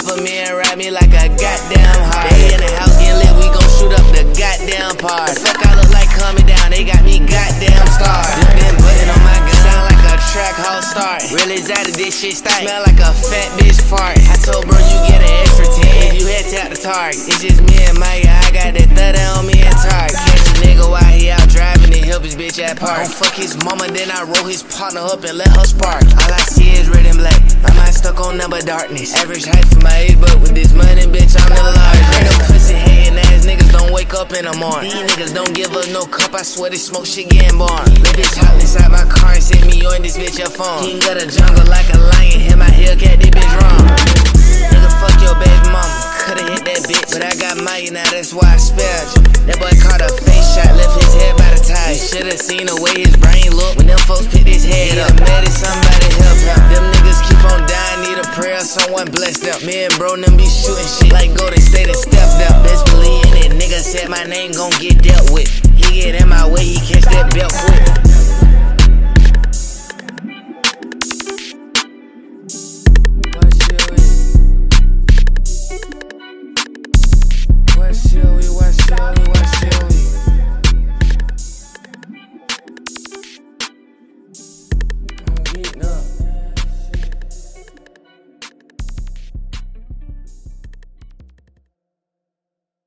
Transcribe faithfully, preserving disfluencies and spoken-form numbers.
for me and ride me like a goddamn heart. They in the house getting lit, we gon' shoot up the goddamn part. The fuck I look like coming down, they got me goddamn starved. Been button on my gun, sound like a track house start. Really excited, this shit start. Smell like a fat bitch fart. I told bro you get an extra ten if you head tap the target. It's just me and Maya, I got that thirty on me and Target. Catch a nigga while he out driving and help his bitch at park. Don't fuck his mama, then I roll his partner up and let her spark. All I see is red and black, my mind stuck on number darkness. Average height for my age, but with this money, bitch, I'm never large. Random pussy hating ass niggas don't wake up in the morning. These niggas don't give us no cup, I swear this smoke shit getting born. Let bitch hop inside my car and send me on this bitch your phone. King of the jungle like a lion, hit my Hellcat, this bitch wrong. Nigga, fuck your baby mama, coulda hit that bitch, but I got Maya now, that's why I spared you. That boy caught a face shot, left his head by the tie. You shoulda seen the way his brain look when them folks picked his head up. Mad at somebody help him. Them niggas keep on dying, need a prayer, someone bless them. Me and bro them be shooting shit like Golden State and stepped up. Best believe in it, nigga said my name gon' get dealt with. He get in my way, he catch that belt quick.